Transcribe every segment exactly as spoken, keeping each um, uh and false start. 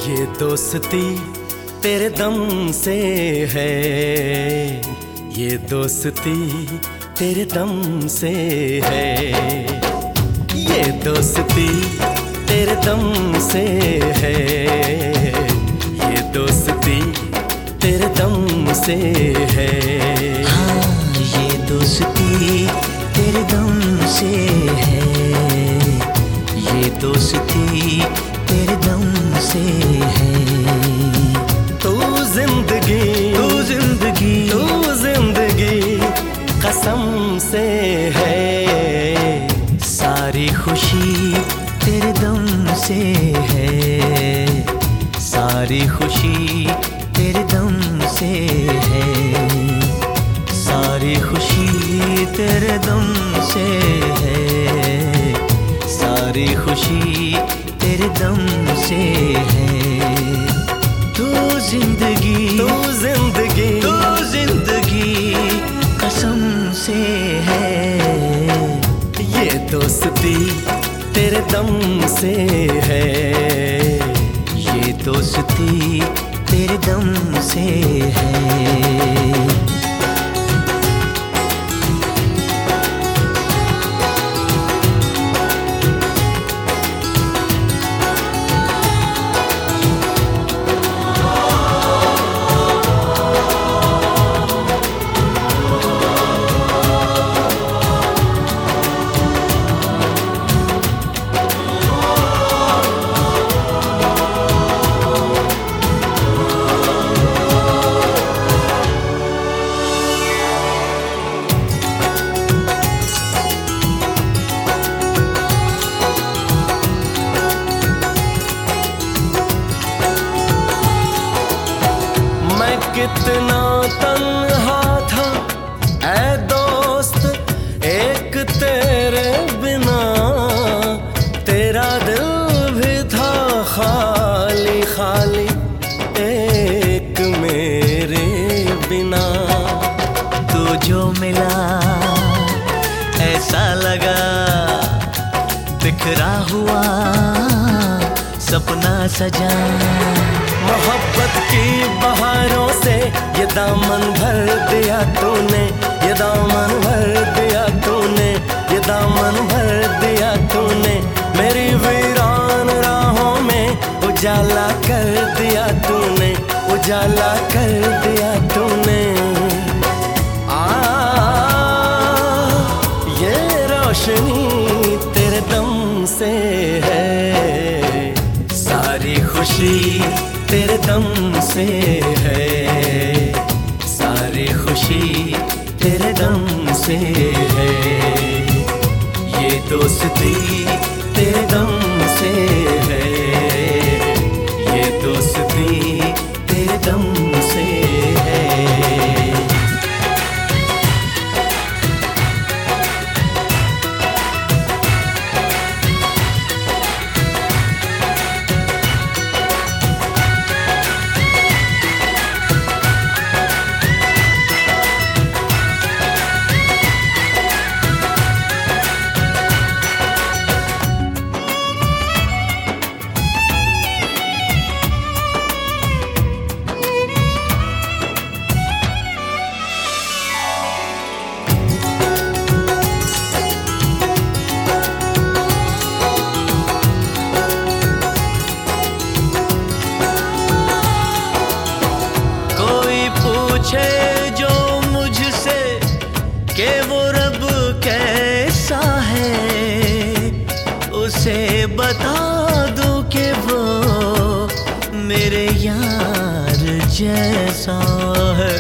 ये दोस्ती तेरे दम से है, ये दोस्ती तेरे दम से है, ये दोस्ती तेरे दम से है, ये दोस्ती तेरे दम से है। हाँ, ये दोस्ती तेरे दम से है, ये दोस्ती तेरे दम से है। तू जिंदगी तू जिंदगी तू जिंदगी कसम से है, सारी खुशी तेरे दम से है, सारी खुशी तेरे दम से है, सारी खुशी तेरे दम से है, सारी खुशी तेरे दम से है। तू जिंदगी तू जिंदगी तू जिंदगी कसम से है, ये दोस्ती तेरे दम से है, ये दोस्ती तेरे दम से है। कितना तन्हा था ऐ दोस्त एक तेरे बिना, तेरा दिल भी था खाली खाली एक मेरे बिना। तू जो मिला ऐसा लगा बिखरा हुआ सपना सजा, मोहब्बत की बहारों से ये दामन भर दिया तूने, ये दामन भर दिया तूने, ये दामन भर दिया तूने, मेरी वीरान राहों में उजाला कर दिया तूने, उजाला कर दिया तूने। आ ये रोशनी तेरे दम से है, सारी खुशी तेरे दम से है, सारी खुशी तेरे दम से है, ये दोस्ती तेरे दम से है, ये दोस्ती तेरे दम से है। पूछे जो मुझसे कि वो रब कैसा है, उसे बता दूं कि वो मेरे यार जैसा है।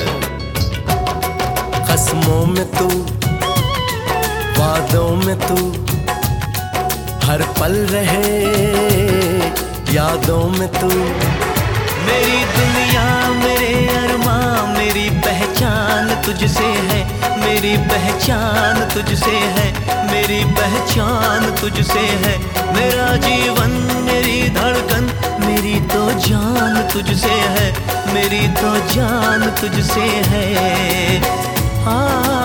कसमों में तू, वादों में तू, हर पल रहे यादों में तू, मेरी दुनिया मेरे अरमां मेरी पहचान तुझसे है, मेरी पहचान तुझसे है, मेरी पहचान तुझसे है, मेरा जीवन मेरी धड़कन मेरी तो जान तुझसे है, मेरी तो जान तुझसे है। आ,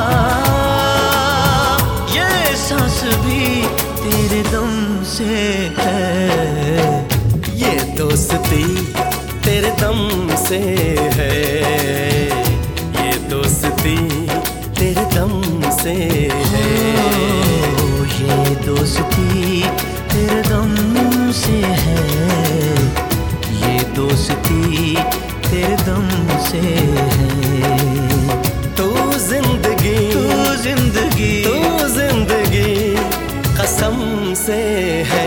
ये सांस भी तेरे दम से है, ये तो दोस्ती तेरे दम से है, ये दोस्ती तेरे दम से है। ओ, ये दोस्ती तेरे दम से है, ये दोस्ती तेरे दम से है। तू जिंदगी तू जिंदगी तू जिंदगी कसम से है,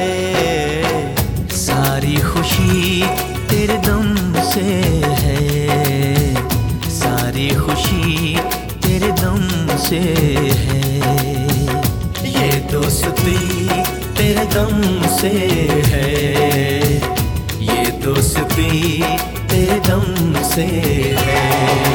सारी खुशी तेरे दम से है, सारी खुशी तेरे दम से है। ये दोस्ती तेरे दम से है, ये दोस्ती तेरे दम से है।